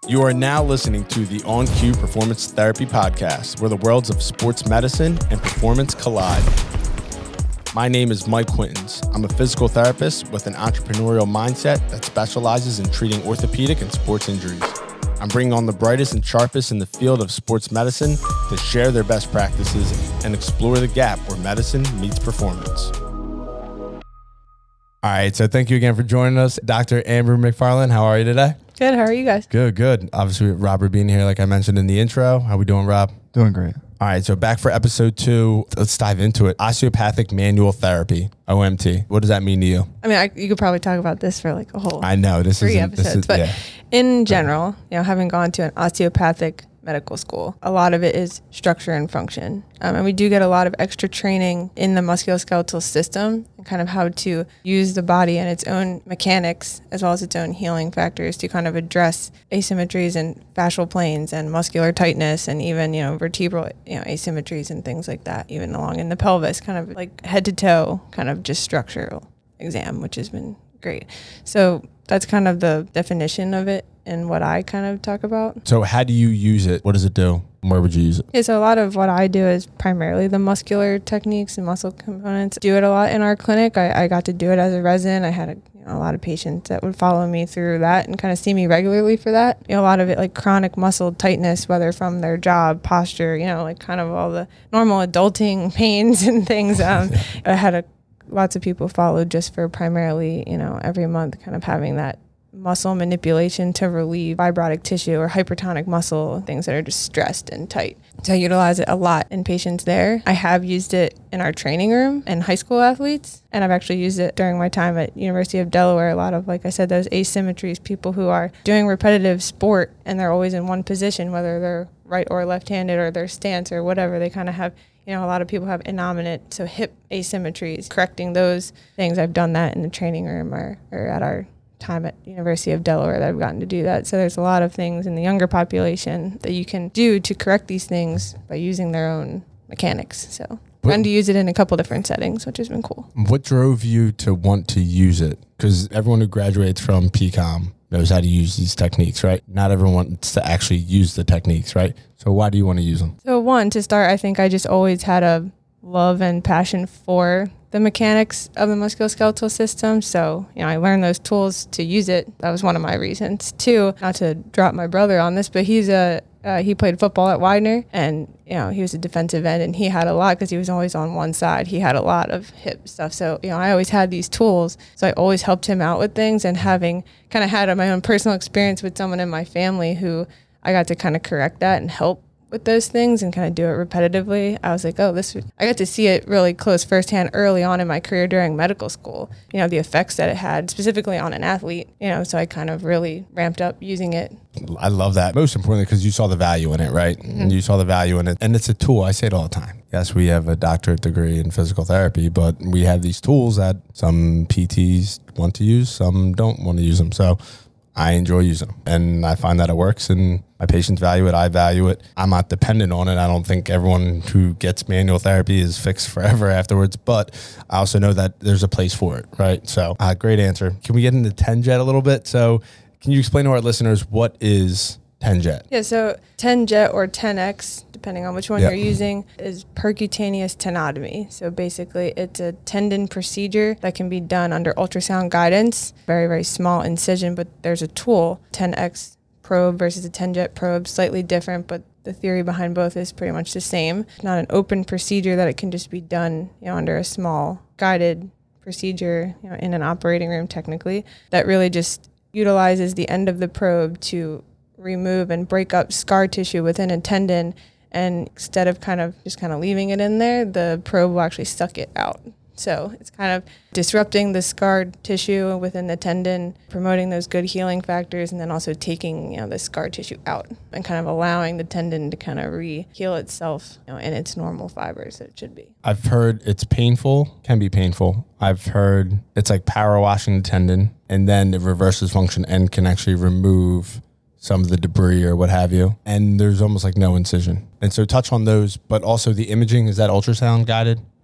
You are now listening to the On Cue Performance Therapy Podcast, where the worlds of sports medicine and performance collide. My name is Mike Quintens. I'm a physical therapist with an entrepreneurial mindset that specializes in treating orthopedic and sports injuries. I'm bringing on the brightest and sharpest in the field of sports medicine to share their best practices and explore the gap where medicine meets performance. All right, so thank you again for joining us. Dr. Amber McFarland, how are you today? Good. How are you guys? Good. Obviously, Robert being here, like I mentioned in the intro. How we doing, Rob? Doing great. All right, so back for episode 2. Let's dive into it. Osteopathic manual therapy, OMT. What does that mean to you? I mean, you could probably talk about this for like a whole I know this 3 episodes, but yeah. In general, having gone to an osteopathic medical school, a lot of it is structure and function. And we do get a lot of extra training in the musculoskeletal system and kind of how to use the body and its own mechanics as well as its own healing factors to kind of address asymmetries in fascial planes and muscular tightness and even, vertebral, asymmetries and things like that, even along in the pelvis, kind of like head to toe, kind of just structural exam, which has been great. So that's kind of the definition of it and what I kind of talk about. So how do you use it? What does it do? Where would you use it? Yeah, so a lot of what I do is primarily the muscular techniques and muscle components. Do it a lot in our clinic. I got to do it as a resident. I had a lot of patients that would follow me through that and kind of see me regularly for that. A lot of it like chronic muscle tightness, whether from their job, posture, like kind of all the normal adulting pains and things. I had lots of people follow just for primarily, every month kind of having that muscle manipulation to relieve fibrotic tissue or hypertonic muscle, things that are just stressed and tight. So I utilize it a lot in patients there. I have used it in our training room and high school athletes, and I've actually used it during my time at University of Delaware. A lot of, like I said, those asymmetries, people who are doing repetitive sport and they're always in one position, whether they're right or left-handed or their stance or whatever, they kind of have, a lot of people have innominate, so hip asymmetries. Correcting those things, I've done that in the training room or at our time at University of Delaware that I've gotten to do that. So there's a lot of things in the younger population that you can do to correct these things by using their own mechanics. So I've gotten to use it in a couple different settings, which has been cool. What drove you to want to use it? Because everyone who graduates from PCOM knows how to use these techniques, right? Not everyone wants to actually use the techniques, right? So why do you want to use them? So one, to start, I think I just always had a love and passion for the mechanics of the musculoskeletal system. So, I learned those tools to use it. That was one of my reasons. 2, not to drop my brother on this, but he played football at Widener, and, he was a defensive end, and he had a lot because he was always on one side. He had a lot of hip stuff. So, I always had these tools. So I always helped him out with things, and having kind of had my own personal experience with someone in my family who I got to kind of correct that and help with those things and kind of do it repetitively. I was like, I got to see it really close firsthand early on in my career during medical school, the effects that it had specifically on an athlete, so I kind of really ramped up using it. I love that. Most importantly, because you saw the value in it, right? Mm-hmm. And you saw the value in it. And it's a tool. I say it all the time. Yes, we have a doctorate degree in physical therapy, but we have these tools that some PTs want to use, some don't want to use them. So I enjoy using them, and I find that it works, and my patients value it. I value it. I'm not dependent on it. I don't think everyone who gets manual therapy is fixed forever afterwards, but I also know that there's a place for it, right? So great answer. Can we get into TenJet a little bit? So can you explain to our listeners what is TenJet? Yeah, so TenJet or 10X, depending on which one you're using, is percutaneous tenotomy. So basically it's a tendon procedure that can be done under ultrasound guidance. Very, very small incision, but there's a tool, 10X probe versus a TenJet probe, slightly different, but the theory behind both is pretty much the same. It's not an open procedure that it can just be done, under a small guided procedure, in an operating room technically, that really just utilizes the end of the probe to remove and break up scar tissue within a tendon, and instead of kind of leaving it in there, the probe will actually suck it out. So it's kind of disrupting the scarred tissue within the tendon, promoting those good healing factors, and then also taking the scar tissue out and kind of allowing the tendon to kind of re-heal itself in its normal fibers that it should be. I've heard it's painful, can be painful. I've heard it's like power washing the tendon, and then it reverses function and can actually remove some of the debris or what have you. And there's almost like no incision. And so touch on those, but also the imaging, is that ultrasound guided?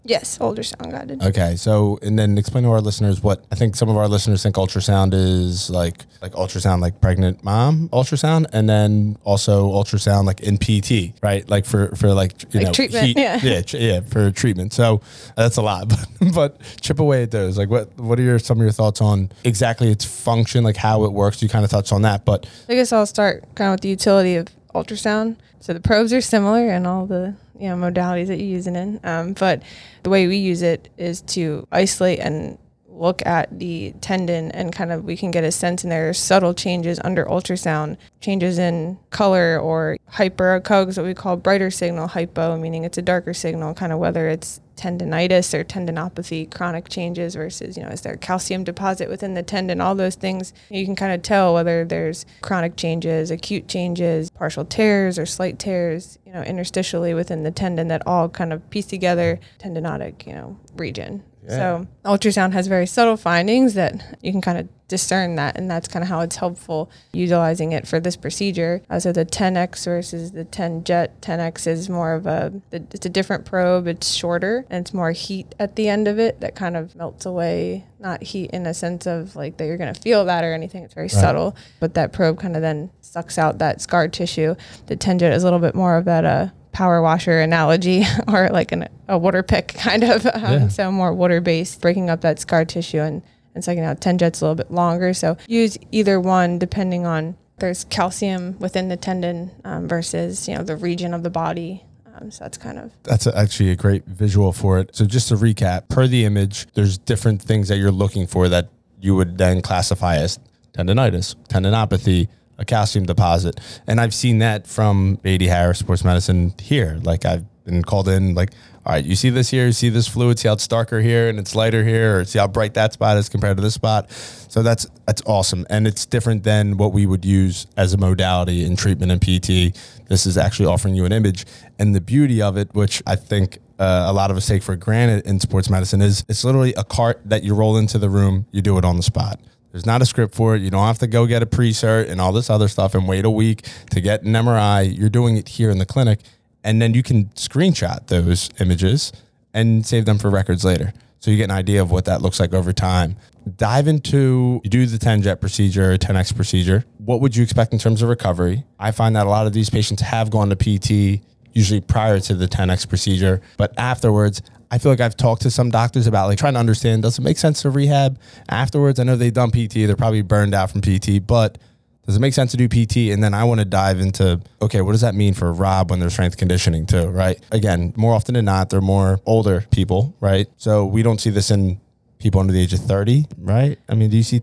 Yes, ultrasound guided. Okay, so and then explain to our listeners what I think some of our listeners think ultrasound is like ultrasound like pregnant mom ultrasound, and then also ultrasound like in PT, right? Like for like you Like know treatment, yeah. for treatment. So that's a lot, but chip away at those. Like what are some of your thoughts on exactly its function, like how it works? You kind of touched on that, but I guess I'll start kind of with the utility of ultrasound. So the probes are similar in all the modalities that you use it in, but the way we use it is to isolate and look at the tendon, and kind of we can get a sense, and there are subtle changes under ultrasound, changes in color or hyperechosis, what we call brighter signal, hypo meaning it's a darker signal, kind of whether it's tendinitis or tendinopathy, chronic changes versus, is there calcium deposit within the tendon, all those things. You can kind of tell whether there's chronic changes, acute changes, partial tears or slight tears, interstitially within the tendon that all kind of piece together tendinotic, region. Yeah. So ultrasound has very subtle findings that you can kind of discern that, and that's kind of how it's helpful utilizing it for this procedure. So the 10X versus the 10-jet, 10X is more of it's a different probe, it's shorter, and it's more heat at the end of it that kind of melts away, not heat in a sense of like that you're going to feel that or anything, it's very subtle, but that probe kind of then sucks out that scar tissue. The 10-jet is a little bit more of that power washer analogy, or like a water pick kind of, so more water-based, breaking up that scar tissue and sucking out. 10-jet's a little bit longer, so use either one depending on there's calcium within the tendon versus the region of the body. So that's actually a great visual for it. So just to recap, per the image, there's different things that you're looking for that you would then classify as tendinitis, tendinopathy, a calcium deposit. And I've seen that from Beatty Harris Sports Medicine here. Like I've been called in like, all right, you see this here, you see this fluid, see how it's darker here and it's lighter here, or see how bright that spot is compared to this spot. So that's awesome. And it's different than what we would use as a modality in treatment in PT. This is actually offering you an image. And the beauty of it, which I think a lot of us take for granted in sports medicine, is it's literally a cart that you roll into the room, you do it on the spot. There's not a script for it. You don't have to go get a pre-cert and all this other stuff and wait a week to get an MRI. You're doing it here in the clinic, and then you can screenshot those images and save them for records later. So you get an idea of what that looks like over time. Dive into, you do the 10-jet procedure, 10X procedure. What would you expect in terms of recovery? I find that a lot of these patients have gone to PT usually prior to the 10X procedure, but afterwards, I feel like I've talked to some doctors about like trying to understand, does it make sense to rehab afterwards? I know they've done PT, they're probably burned out from PT, but does it make sense to do PT? And then I want to dive into, okay, what does that mean for Rob when they're strength conditioning too, right? Again, more often than not, they're more older people, right? So we don't see this in people under the age of 30, right? I mean, do you do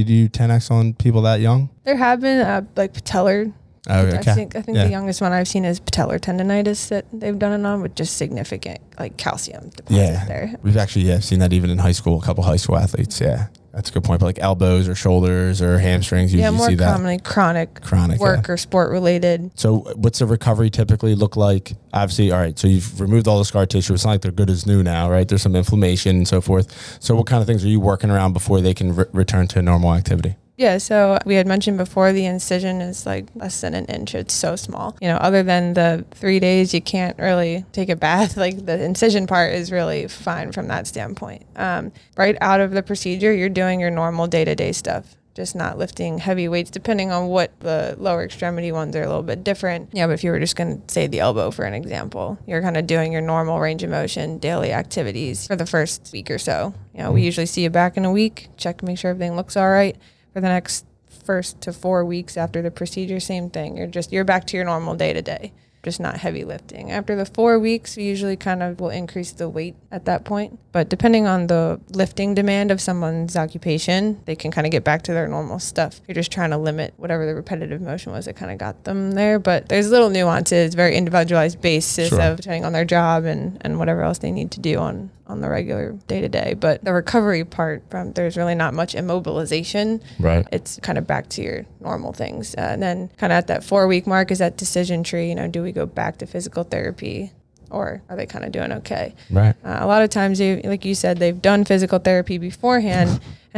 10X on people that young? There have been like patellar. Okay. I think the youngest one I've seen is patellar tendonitis that they've done it on with just significant like calcium deposit there. We've actually seen that even in high school, a couple high school athletes. Yeah, that's a good point. But like elbows or shoulders or hamstrings, you more see that. Commonly chronic work or sport related. So what's the recovery typically look like? Obviously, all right, so you've removed all the scar tissue. It's not like they're good as new now, right? There's some inflammation and so forth. So what kind of things are you working around before they can return to normal activity? Yeah, so we had mentioned before the incision is like less than an inch. It's so small. Other than the 3 days, you can't really take a bath. Like the incision part is really fine from that standpoint. Right out of the procedure, you're doing your normal day-to-day stuff, just not lifting heavy weights, depending on what the lower extremity ones are a little bit different. Yeah, but if you were just going to say the elbow, for an example, you're kind of doing your normal range of motion, daily activities for the first week or so. We usually see you back in a week, check, make sure everything looks all right. For the next 1 to 4 weeks after the procedure, same thing. You're back to your normal day-to-day, just not heavy lifting. After the 4 weeks, we usually kind of will increase the weight at that point. But depending on the lifting demand of someone's occupation, they can kind of get back to their normal stuff. You're just trying to limit whatever the repetitive motion was that kind of got them there. But there's little nuances, very individualized basis of depending on their job and whatever else they need to do on the regular day-to-day. But the recovery part, there's really not much immobilization. Right. It's kind of back to your normal things. And then kind of at that 4-week mark is that decision tree. Do we go back to physical therapy or are they kind of doing okay? Right. A lot of times, like you said, they've done physical therapy beforehand,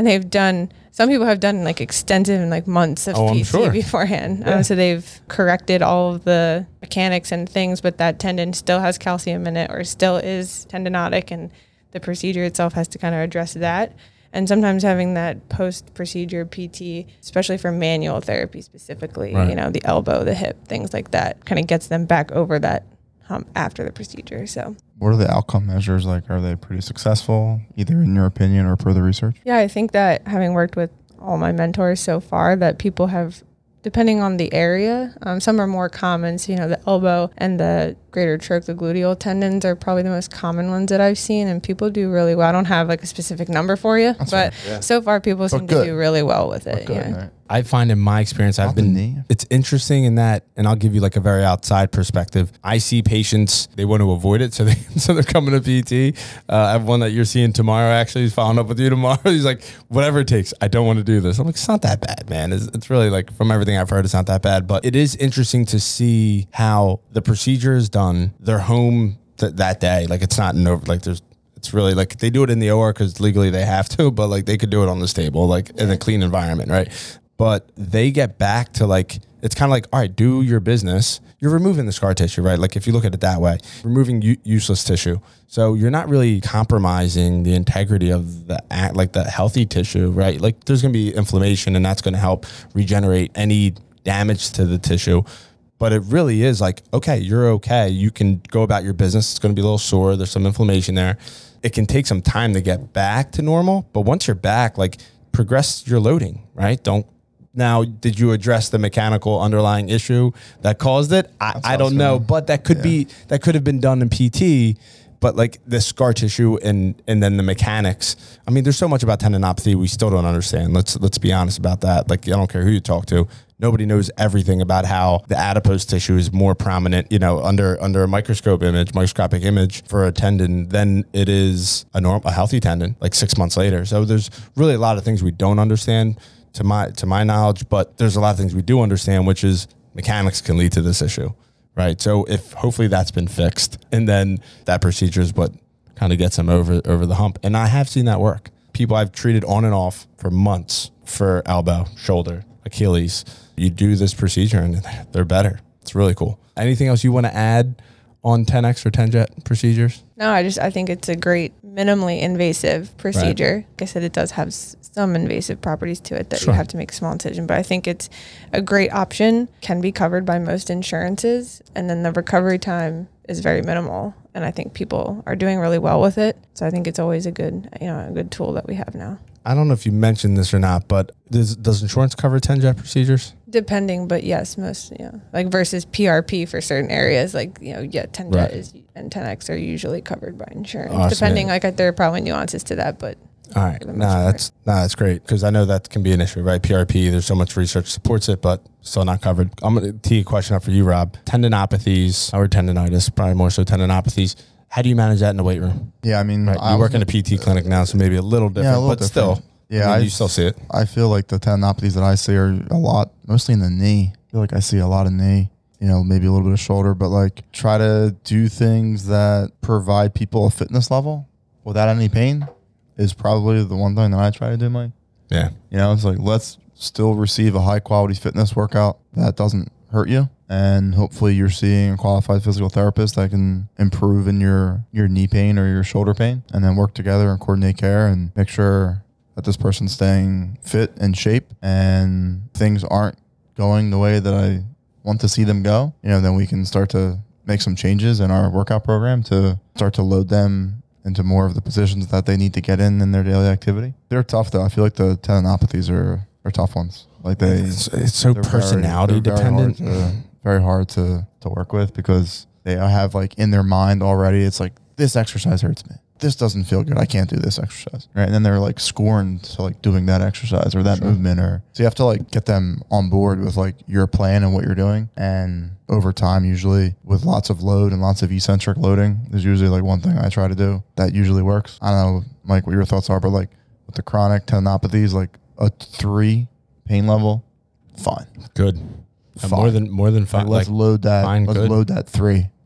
and some people have done like extensive and like months of PT beforehand. Yeah. So they've corrected all of the mechanics and things, but that tendon still has calcium in it or still is tendinotic, and the procedure itself has to kind of address that. And sometimes having that post-procedure PT, especially for manual therapy specifically, right. The elbow, the hip, things like that, kind of gets them back over that hump after the procedure. So what are the outcome measures like? Are they pretty successful, either in your opinion or per the research? Yeah, I think that having worked with all my mentors so far, that people have, depending on the area, some are more common. So, the elbow and the greater trochlear tendons are probably the most common ones that I've seen, and people do really well. I don't have like a specific number for you, but so far people seem to do really well with it. Right. I find in my experience, it's interesting in that, and I'll give you like a very outside perspective. I see patients, they want to avoid it. So they're coming to PT. I have one that you're seeing tomorrow, actually. He's following up with you tomorrow. He's like, whatever it takes, I don't want to do this. I'm like, it's not that bad, man. It's really like, from everything I've heard, it's not that bad, but it is interesting to see how the procedure is done. They're home that day. Like it's not it's really like they do it in the OR because legally they have to, but like they could do it on this table, like in a clean environment, right? But they get back to like, it's kind of like, all right, do your business. You're removing the scar tissue, right? Like if you look at it that way, removing useless tissue. So you're not really compromising the integrity of the healthy tissue, right? Like there's going to be inflammation, and that's going to help regenerate any damage to the tissue. But it really is like, okay, you're okay. You can go about your business. It's going to be a little sore. There's some inflammation there. It can take some time to get back to normal. But once you're back, like progress your loading, right? Now, did you address the mechanical underlying issue that caused it? I don't know, but that could have been done in PT. But like the scar tissue and then the mechanics. I mean, there's so much about tendinopathy we still don't understand. Let's be honest about that. Like I don't care who you talk to. Nobody knows everything about how the adipose tissue is more prominent, under a microscopic image for a tendon than it is a healthy tendon, like 6 months later. So there's really a lot of things we don't understand to my knowledge, but there's a lot of things we do understand, which is mechanics can lead to this issue, right? So if hopefully that's been fixed, and then that procedure is what kind of gets them over the hump. And I have seen that work. People I've treated on and off for months for elbow, shoulder, Achilles. You do this procedure and they're better. It's really cool. Anything else you want to add on 10X or 10Jet procedures? No, I think it's a great minimally invasive procedure. Right. Like I said, it does have some invasive properties to it that you have to make a small incision, but I think it's a great option, can be covered by most insurances, and then the recovery time is very minimal. And I think people are doing really well with it. So I think it's always a good tool that we have now. I don't know if you mentioned this or not, but does insurance cover 10Jet procedures? Depending, but yes, most, like versus PRP for certain areas, like, 10Jet is and 10X are usually covered by insurance. Awesome. Depending, there are probably nuances to that, but. All right. That's great. Because I know that can be an issue, right? PRP, there's so much research supports it, but still not covered. I'm going to tee a question up for you, Rob. Tendinopathies or tendinitis, probably more so tendinopathies. How do you manage that in the weight room? Yeah, I mean, right. You work in a PT clinic now, so maybe a little different, but still. Yeah, you still see it. I feel like the tendinopathies that I see are a lot, mostly in the knee. I feel like I see a lot of knee, maybe a little bit of shoulder, but like try to do things that provide people a fitness level without any pain is probably the one thing that I try to do, Mike. Yeah. It's like, let's still receive a high quality fitness workout that doesn't hurt you. And hopefully you're seeing a qualified physical therapist that can improve in your knee pain or your shoulder pain, and then work together and coordinate care and make sure that this person's staying fit and shape and things aren't going the way that I want to see them go. Then we can start to make some changes in our workout program to start to load them into more of the positions that they need to get in their daily activity. They're tough though. I feel like the tendinopathies are tough ones. Like it's so personality dependent. Very hard to work with because they have like in their mind already, it's like, this exercise hurts me. This doesn't feel good. I can't do this exercise. Right. And then they're like scorned to like doing that exercise or that movement so you have to like get them on board with like your plan and what you're doing. And over time, usually with lots of load and lots of eccentric loading, there's usually like one thing I try to do that usually works. I don't know, Mike, what your thoughts are, but like with the chronic tendinopathies, like a 3 pain level, fine. Good. More than fine. Like, let's load that. Let's load that 3.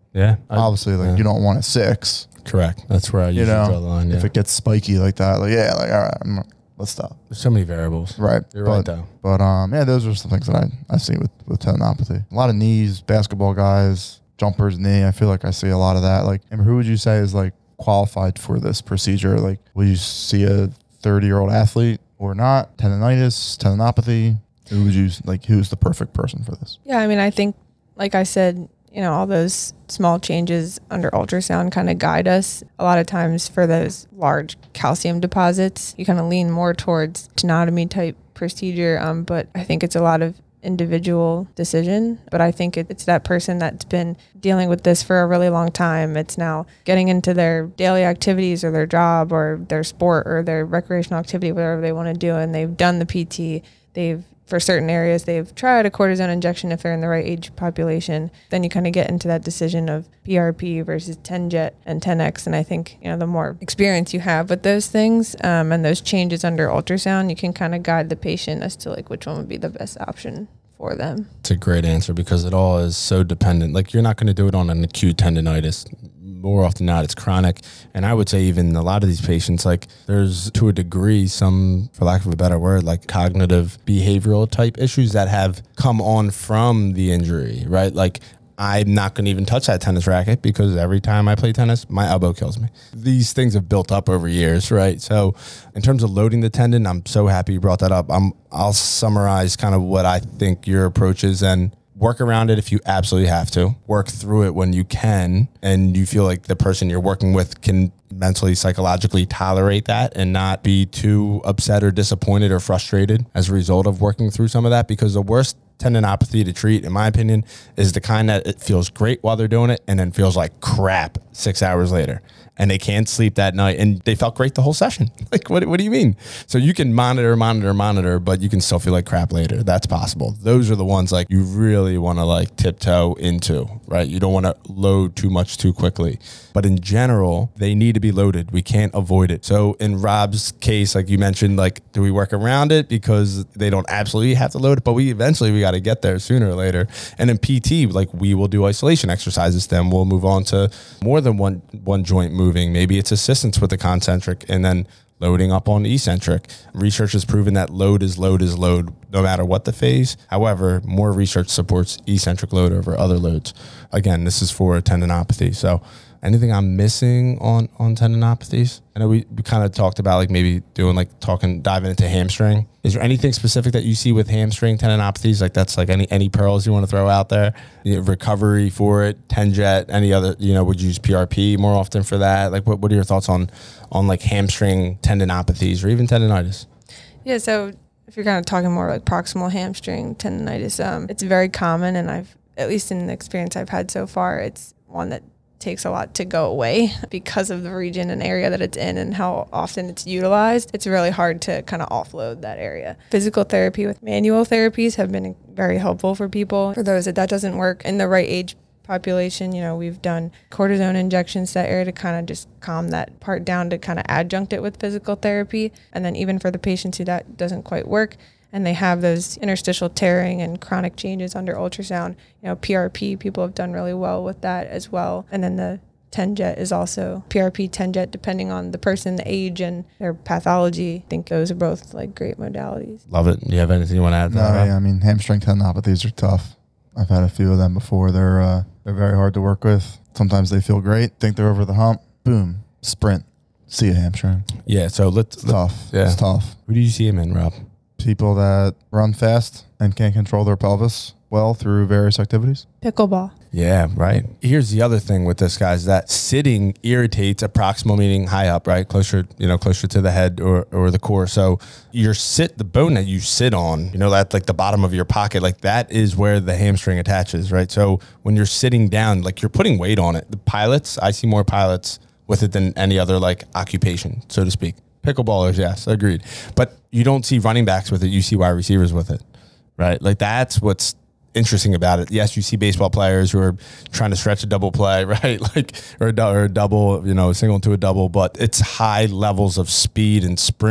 Yeah. Obviously, like you don't want a 6. Correct. That's where I usually draw the line. Yeah. If it gets spiky like that, like all right, let's stop. There's so many variables. Right. You're right though. But yeah, those are some things that I see with tendinopathy. A lot of knees, basketball guys, jumpers knee. I feel like I see a lot of that. Like, and who would you say is like qualified for this procedure? Like, will you see a 30-year-old athlete or not? Tendinopathy. Who would you like? Who's the perfect person for this? Yeah, I mean, I think, like I said, all those small changes under ultrasound kind of guide us. A lot of times for those large calcium deposits, you kind of lean more towards tenotomy type procedure. But I think it's a lot of individual decision. But I think it's that person that's been dealing with this for a really long time. It's now getting into their daily activities or their job or their sport or their recreational activity, whatever they want to do. And they've done the PT. For certain areas, they've tried a cortisone injection if they're in the right age population. Then you kind of get into that decision of PRP versus TenJet and 10X. And I think, the more experience you have with those things and those changes under ultrasound, you can kind of guide the patient as to like which one would be the best option for them. It's a great answer because it all is so dependent. Like you're not going to do it on an acute tendonitis. More often than not, it's chronic. And I would say even a lot of these patients, like there's to a degree some, for lack of a better word, like cognitive behavioral type issues that have come on from the injury, right? Like I'm not going to even touch that tennis racket because every time I play tennis, my elbow kills me. These things have built up over years, right? So in terms of loading the tendon, I'm so happy you brought that up. I'll summarize kind of what I think your approach is and work around it if you absolutely have to. Work through it when you can, and you feel like the person you're working with can mentally, psychologically tolerate that and not be too upset or disappointed or frustrated as a result of working through some of that. Because the worst tendinopathy to treat, in my opinion, is the kind that it feels great while they're doing it and then feels like crap 6 hours later. And they can't sleep that night and they felt great the whole session. Like, what do you mean? So you can monitor, but you can still feel like crap later. That's possible. Those are the ones like you really want to like tiptoe into, right? You don't want to load too much too quickly. But in general, they need to be loaded. We can't avoid it. So in Rob's case, like you mentioned, like, do we work around it because they don't absolutely have to load it? But we got to get there sooner or later. And in PT, like we will do isolation exercises. Then we'll move on to more than one joint moving. Maybe it's assistance with the concentric and then loading up on eccentric. Research has proven that load is load no matter what the phase. However, more research supports eccentric load over other loads. Again, this is for a tendinopathy. So anything I'm missing on tendinopathies? I know we kind of talked about like maybe doing like diving into hamstring. Is there anything specific that you see with hamstring tendinopathies? Like that's like any pearls you want to throw out there? Recovery for it, TenJet, any other, would you use PRP more often for that? Like what are your thoughts on like hamstring tendinopathies or even tendinitis? Yeah, so if you're kind of talking more like proximal hamstring tendinitis, it's very common, and at least in the experience I've had so far, it's one that takes a lot to go away because of the region and area that it's in and how often it's utilized. It's really hard to kind of offload that area. Physical therapy with manual therapies have been very helpful for people. For those that doesn't work in the right age population, we've done cortisone injections to that area to kind of just calm that part down, to kind of adjunct it with physical therapy. And then even for the patients who that doesn't quite work, and they have those interstitial tearing and chronic changes under ultrasound, PRP, people have done really well with that as well. And then the TenJet is also PRP, TenJet, depending on the person, the age, and their pathology. I think those are both like great modalities. Love it. Do you have anything you want to add to that? Yeah, I mean, hamstring tendinopathies are tough. I've had a few of them before. They're very hard to work with. Sometimes they feel great, think they're over the hump, boom, sprint, see a hamstring. Yeah, so it's tough. Yeah. It's tough. Who do you see him in, Rob? People that run fast and can't control their pelvis well through various activities. Pickleball. Yeah, right. Here's the other thing with this, guys, that sitting irritates a proximal, meaning high up, right? Closer to the head or the core. So the bone that you sit on, that's like the bottom of your pocket, like that is where the hamstring attaches, right? So when you're sitting down, like you're putting weight on it. The pilots, I see more pilots with it than any other like occupation, so to speak. Pickleballers, yes, agreed. But you don't see running backs with it. You see wide receivers with it, right? Like that's what's interesting about it. Yes, you see baseball players who are trying to stretch a double play, right? Like or a double, single to a double. But it's high levels of speed and sprint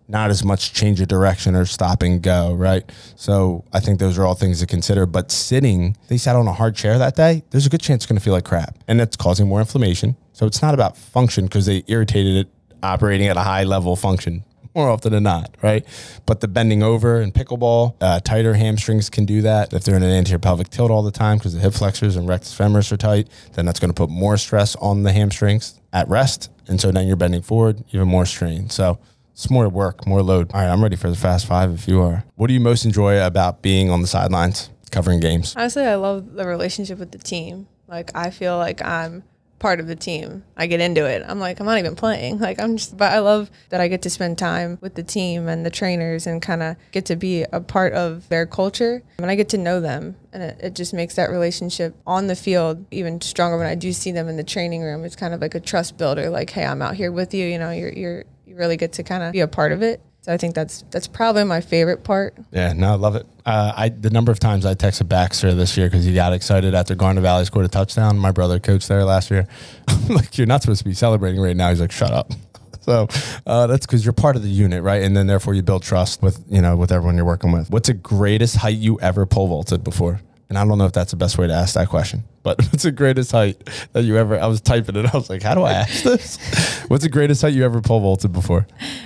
not as much change of direction or stop and go, right? So I think those are all things to consider. But sitting, they sat on a hard chair that day, there's a good chance it's going to feel like crap. And that's causing more inflammation. So it's not about function because they irritated it operating at a high level function more often than not, right? But the bending over and pickleball, tighter hamstrings can do that. If they're in an anterior pelvic tilt all the time because the hip flexors and rectus femoris are tight, then that's going to put more stress on the hamstrings at rest. And so then you're bending forward, even more strain. So it's more work, more load. All right, I'm ready for the Fast Five if you are. What do you most enjoy about being on the sidelines, covering games? Honestly, I love the relationship with the team. Like, I feel like I'm part of the team. I get into it. I'm like, I'm not even playing. Like, but I love that I get to spend time with the team and the trainers and kind of get to be a part of their culture. And I get to know them. And it just makes that relationship on the field even stronger when I do see them in the training room. It's kind of like a trust builder. Like, hey, I'm out here with you. You know, you really get to kind of be a part of it. So I think that's probably my favorite part. Yeah, no, I love it. The number of times I texted Baxter this year because he got excited after Garnet Valley scored a touchdown. My brother coached there last year. I'm like, you're not supposed to be celebrating right now. He's like, shut up. So that's because you're part of the unit, right? And then therefore you build trust with everyone you're working with. What's the greatest height you ever pole vaulted before? And I don't know if that's the best way to ask that question, but what's the greatest height that you ever? I was typing it. I was like, how do I ask this? What's the greatest height you ever pole vaulted before?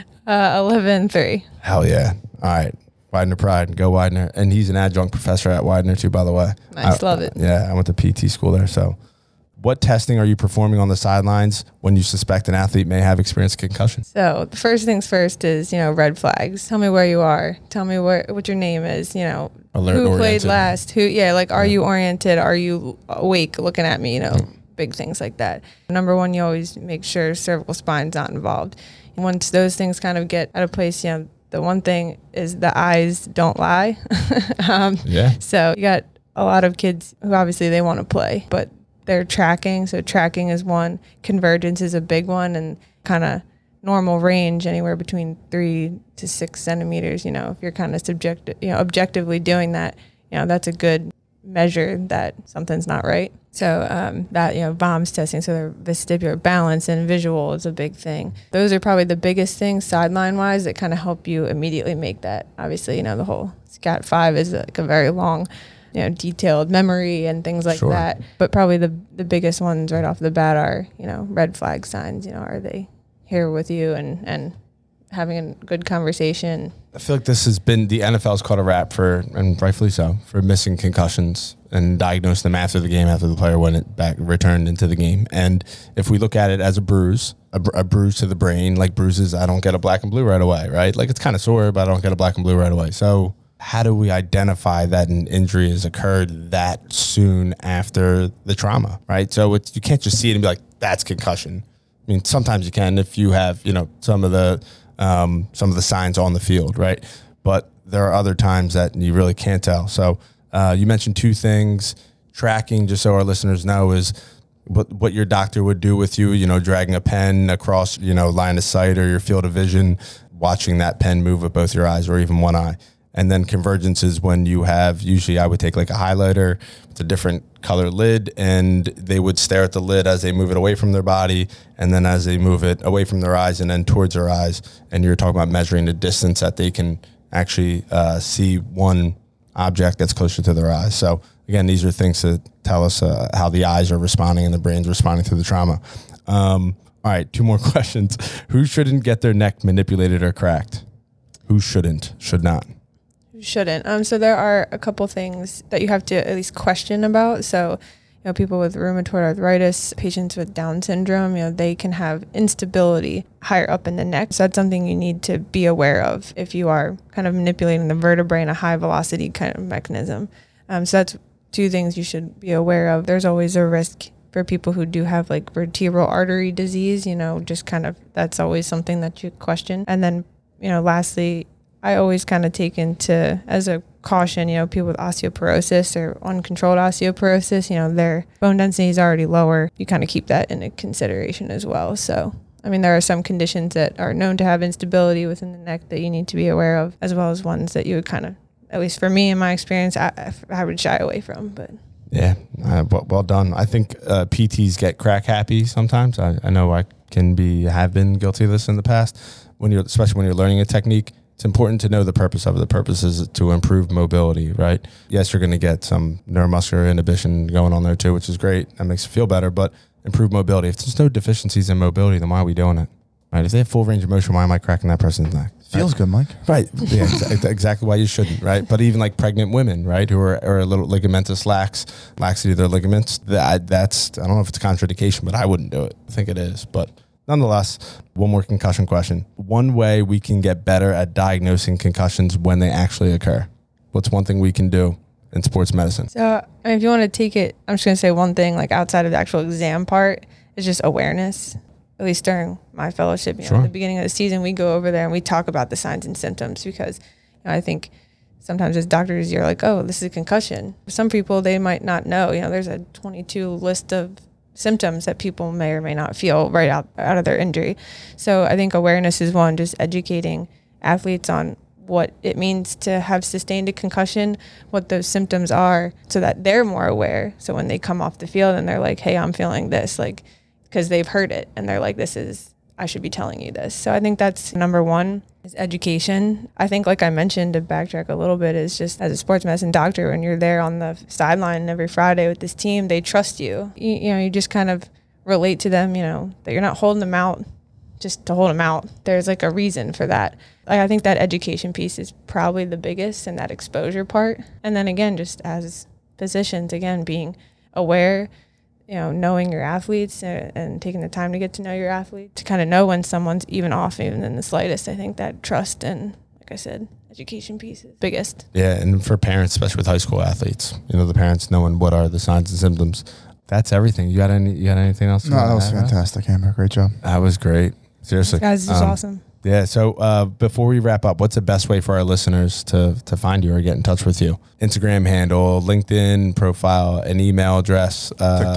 11.3. Hell yeah. All right. Widener Pride. Go Widener. And he's an adjunct professor at Widener too, by the way. Nice. Love it. Yeah. I went to PT school there. So what testing are you performing on the sidelines when you suspect an athlete may have experienced concussion? So the first things first is, red flags. Tell me where you are. Tell me what your name is, Alert who oriented. played last, are you oriented? Are you awake looking at me? Big things like that. Number one, you always make sure cervical spine's not involved. Once those things kind of get out of place, the one thing is the eyes don't lie. Yeah. So you got a lot of kids who obviously they want to play, but they're tracking. So tracking is one. Convergence is a big one, and kind of normal range anywhere between 3 to 6 centimeters. If you're kind of objectively doing that, that's a good measure that something's not right. So that, VOMS testing, so their vestibular balance and visual is a big thing. Those are probably the biggest things sideline wise that kind of help you immediately make that. Obviously, the whole SCAT5 is like a very long, detailed memory and things like that. But probably the biggest ones right off the bat are, red flag signs. Are they here with you and having a good conversation? I feel like this has been, the NFL's caught a rap for, and rightfully so, for missing concussions and diagnosing them after the game, after the player returned into the game. And if we look at it as a bruise, a bruise to the brain, like bruises, I don't get a black and blue right away, right? Like it's kind of sore, but I don't get a black and blue right away. So how do we identify that an injury has occurred that soon after the trauma, right? So you can't just see it and be like, that's concussion. I mean, sometimes you can if you have, some of the signs on the field, right? But there are other times that you really can't tell. So you mentioned two things. Tracking, just so our listeners know, is what your doctor would do with you, dragging a pen across, line of sight or your field of vision, watching that pen move with both your eyes or even one eye. And then convergence is when you have, usually I would take like a highlighter with a different color lid, and they would stare at the lid as they move it away from their body, and then as they move it away from their eyes and then towards their eyes. And you're talking about measuring the distance that they can actually see one object that's closer to their eyes. So again, these are things to tell us how the eyes are responding and the brain's responding to the trauma. All right, two more questions. Who shouldn't get their neck manipulated or cracked? Who should not? Shouldn't. So there are a couple things that you have to at least question about. So, people with rheumatoid arthritis, patients with Down syndrome, they can have instability higher up in the neck. So that's something you need to be aware of if you are kind of manipulating the vertebrae in a high velocity kind of mechanism. So that's two things you should be aware of. There's always a risk for people who do have like vertebral artery disease, just kind of, that's always something that you question. And then, lastly, I always kind of take into, as a caution, people with osteoporosis or uncontrolled osteoporosis, their bone density is already lower. You kind of keep that into consideration as well. So, there are some conditions that are known to have instability within the neck that you need to be aware of, as well as ones that you would kind of, at least for me in my experience, I would shy away from. But yeah, well done. I think PTs get crack happy sometimes. I know I have been guilty of this in the past. especially when you're learning a technique, it's important to know the purpose of it. The purpose is to improve mobility, right? Yes, you're going to get some neuromuscular inhibition going on there too, which is great. That makes you feel better, but improve mobility. If there's no deficiencies in mobility, then why are we doing it? Right? If they have full range of motion, why am I cracking that person's neck? Feels good, Mike. Right. Yeah, exactly why you shouldn't, right? But even like pregnant women, right, who are a little ligamentous laxity of their ligaments, that's, I don't know if it's a contraindication, but I wouldn't do it. I think it is. But nonetheless, one more concussion question. One way we can get better at diagnosing concussions when they actually occur. What's one thing we can do in sports medicine? So if you want to take it, I'm just going to say one thing, like outside of the actual exam part, is just awareness. At least during my fellowship, you know, at the beginning of the season, we go over there and we talk about the signs and symptoms because, you know, I think sometimes as doctors, you're like, oh, this is a concussion. For some people, they might not know, you know, there's a 22 list of symptoms that people may or may not feel right out of their injury. So I think awareness is one, just educating athletes on what it means to have sustained a concussion, what those symptoms are, so that they're more aware. So when they come off the field and they're like, hey, I'm feeling this, like, because they've heard it and they're like, I should be telling you this. So I think that's number one, is education. I think, like I mentioned, to backtrack a little bit, is just as a sports medicine doctor, when you're there on the sideline every Friday with this team, they trust you. You know, you just kind of relate to them, you know, that you're not holding them out just to hold them out. There's like a reason for that. Like, I think that education piece is probably the biggest, and that exposure part. And then again, just as physicians, again, being aware, you know, knowing your athletes and taking the time to get to know your athlete, to kind of know when someone's even off, even in the slightest. I think that trust and, like I said, education piece is biggest. Yeah, and for parents, especially with high school athletes, you know, the parents knowing what are the signs and symptoms. That's everything. You got anything else? No, that was fantastic, Amber. Great job. That was great. Seriously. Guys, this is awesome. Yeah. So before we wrap up, what's the best way for our listeners to find you or get in touch with you? Instagram handle, LinkedIn profile, an email address.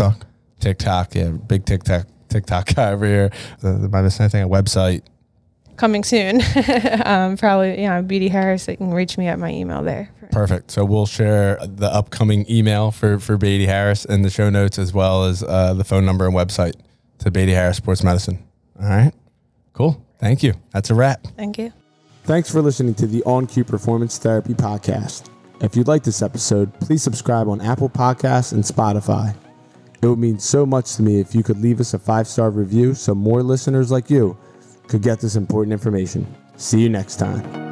TikTok. Yeah. Big TikTok guy over here. Am I missing anything? A website? Coming soon. Probably, you know, BD Harris. You can reach me at my email there. Perfect. So we'll share the upcoming email for Beatty Harris in the show notes, as well as the phone number and website to Beatty Harris Sports Medicine. All right. Cool. Thank you. That's a wrap. Thank you. Thanks for listening to the On-Cue Performance Therapy Podcast. If you like this episode, please subscribe on Apple Podcasts and Spotify. It would mean so much to me if you could leave us a 5-star review so more listeners like you could get this important information. See you next time.